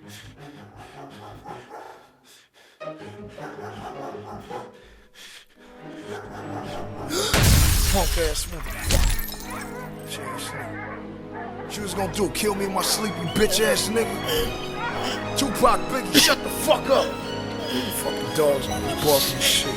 Punk ass motherfucker. She was gonna do, kill me in my sleep, you bitch ass nigga. Tupac, Biggie, shut the fuck up. Fucking dogs on this barking shit.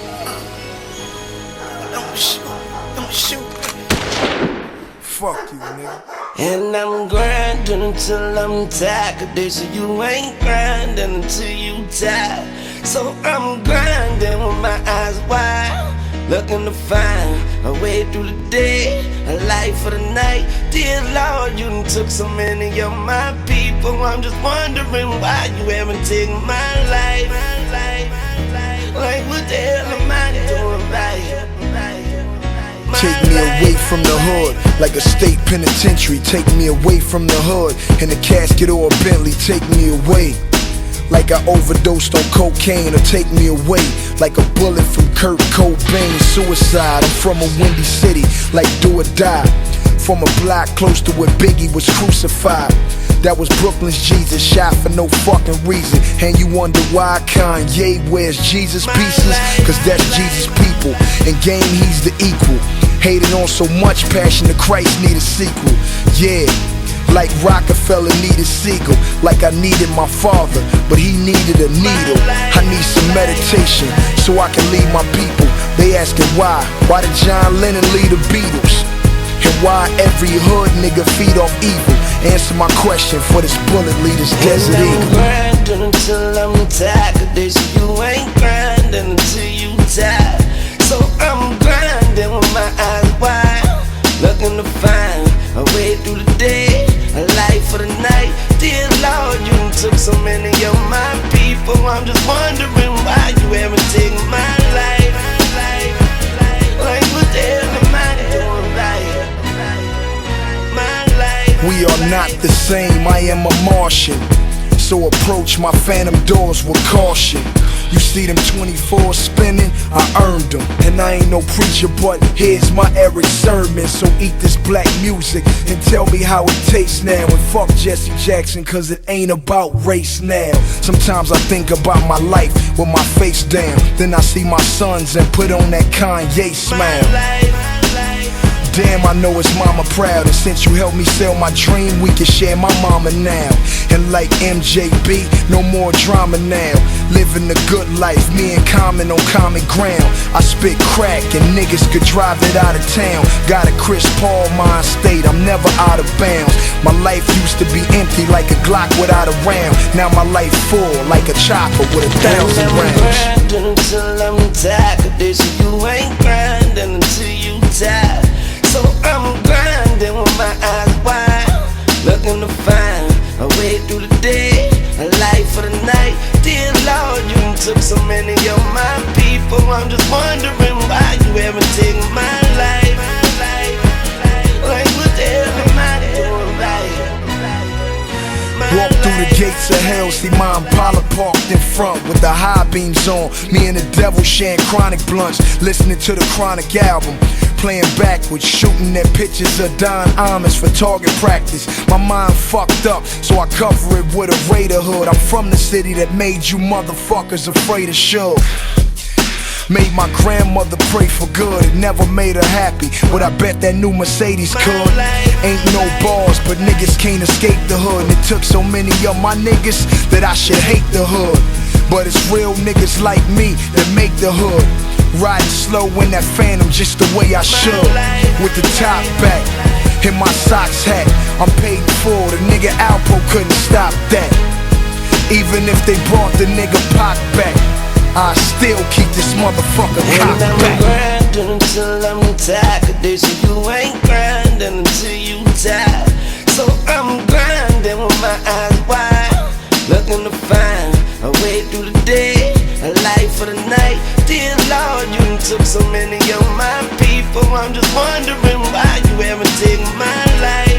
Don't shoot. Fuck you, nigga. And I'm grinding until I'm tired, 'cause they say you ain't grinding until you die. So I'm grinding with my eyes wide, looking to find a way through the day, a life for the night. Dear Lord, you done took so many of my people. I'm just wondering why you haven't taken my life. Like what the hell am I doing right? Take me away from the hood, like a state penitentiary. Take me away from the hood, in a casket or a Bentley. Take me away, like I overdosed on cocaine. Or take me away, like a bullet from Kurt Cobain. Suicide, I'm from a windy city, like do or die. From a block close to where Biggie was crucified. That was Brooklyn's Jesus, shot for no fucking reason. And you wonder why Kanye wears Jesus pieces? Cause that's Jesus' people, in game he's the equal. Hated on so much, Passion of Christ need a sequel. Yeah, like Rockefeller needed Siegel. Like I needed my father, but he needed a needle. I need some meditation, so I can lead my people. They asking why did John Lennon lead the Beatles? And why every hood nigga feed off evil? Answer my question for this bullet lead this Desert Eagle. I'm grinding until I'm tired, 'cause they say you ain't grinding until you die. So I'm grinding with my eyes wide, looking to find a way through the day, a life for the night. Dear Lord, you done took so many of my people. I'm just wondering why you haven't taken my life. Like what the hell am I doing right? We are not the same, I am a Martian. So approach my phantom doors with caution. You see them 24 spinning, I earned them. And I ain't no preacher, but here's my Eric sermon. So eat this black music and tell me how it tastes now. And fuck Jesse Jackson, cause it ain't about race now. Sometimes I think about my life with my face down. Then I see my sons and put on that Kanye smile. Damn, I know it's mama proud. And since you helped me sell my dream, we can share my mama now. And like MJB, no more drama now. Living the good life, me and Common on common ground. I spit crack and niggas could drive it out of town. Got a Chris Paul mind state, I'm never out of bounds. My life used to be empty like a Glock without a round. Now my life full like a chopper with 1,000 rounds. I'm grinding until I'm tired, 'cause they say you ain't grinding until you die. So I'm grinding with my eyes wide, looking to find a way through the day, a life for the night. Dear Lord, you done took so many of my people. I'm just wondering why you haven't taken my life. Like what the hell am I doing right? Walk through the gates of hell, see my Impala parked in front with the high beams on. Me and the devil sharing chronic blunts, listening to the Chronic album. Playing backwards, shooting at pictures of Don Imus for target practice. My mind fucked up, so I cover it with a Raider hood. I'm from the city that made you motherfuckers afraid of Suge. Made my grandmother pray for good, it never made her happy, but I bet that new Mercedes could. Ain't no bars, but niggas can't escape the hood. And it took so many of my niggas that I should hate the hood. But it's real niggas like me that make the hood. Riding slow in that Phantom just the way I should. With the top back, in my socks hat, I'm paid full, the nigga Alpo couldn't stop that. Even if they brought the nigga Pac back, I still keep this motherfucker cocked back. And I'm grinding until I'm tired, 'cause they say you ain't grinding until you die. So I'm grinding with my eyes wide, looking to find a way through the day, a life for the night. Dear Lord, you done took so many of my people. I'm just wondering why you haven't taken my life.